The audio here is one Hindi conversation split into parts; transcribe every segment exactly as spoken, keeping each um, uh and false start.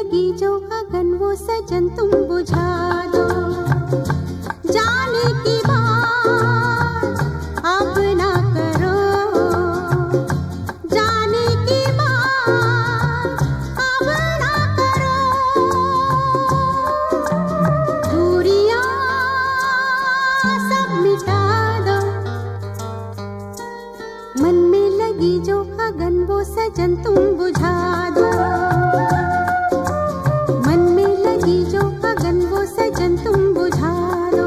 लगी जो अगन वो सजन तुम बुझा दो। जाने की बात अब ना करो, जाने की बात अब ना करो। दूरियां सब मिटा दो, मन में लगी जो अगन वो सजन तुम बुझा दो। मन में लगी जो अगन वो सजन तुम बुझा दो।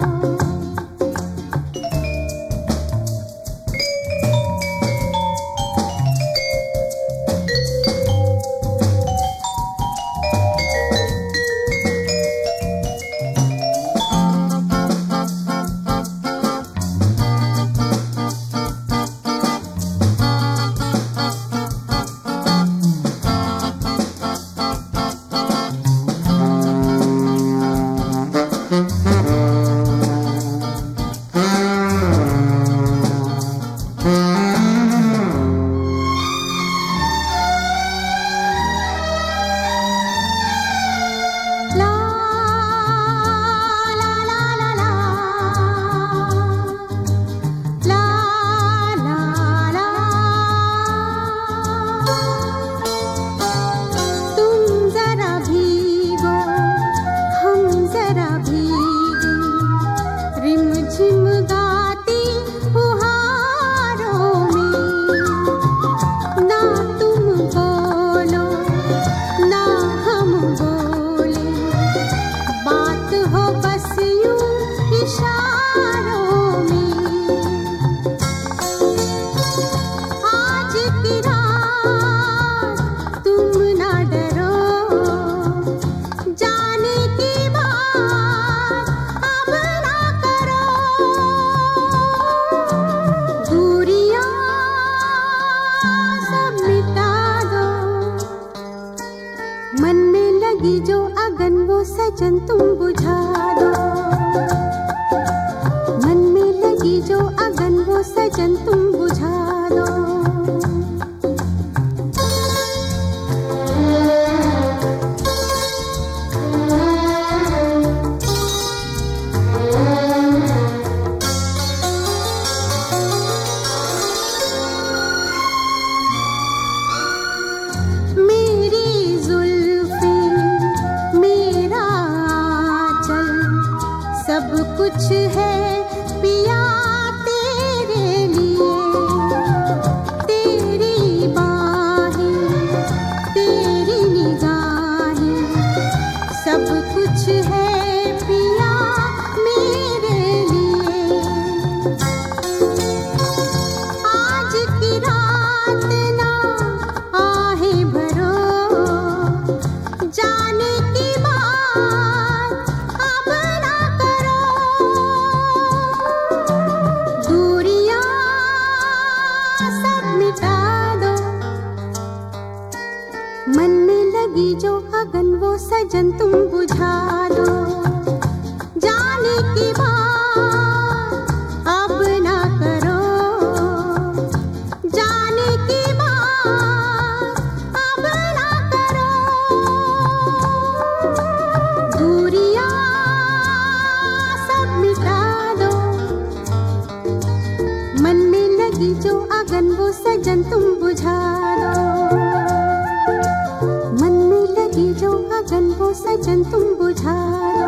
मन में लगी जो अगन वो सजन तुम बुझा दो। मन में लगी जो अगन वो सजन तुम बुझा दो। सब कुछ है पिया तेरे लिए, तेरी बाहें तेरी निगाहें, सब कुछ है पिया मेरे लिए। आज की रात ना आहें भरो, जाने की बात अब ना करो। दूरियां सब मिटा दो, मन में लगी जो अगन वो सजन तुम बुझा दो। जाने की बात अब ना करो, जाने की बात अब ना करो। दूरियां सब मिटा दो, मन में लगी जो अगन वो सजन तुम बुझा दो। मन में लगी जो अगन वो सजन तुम बुझा दो।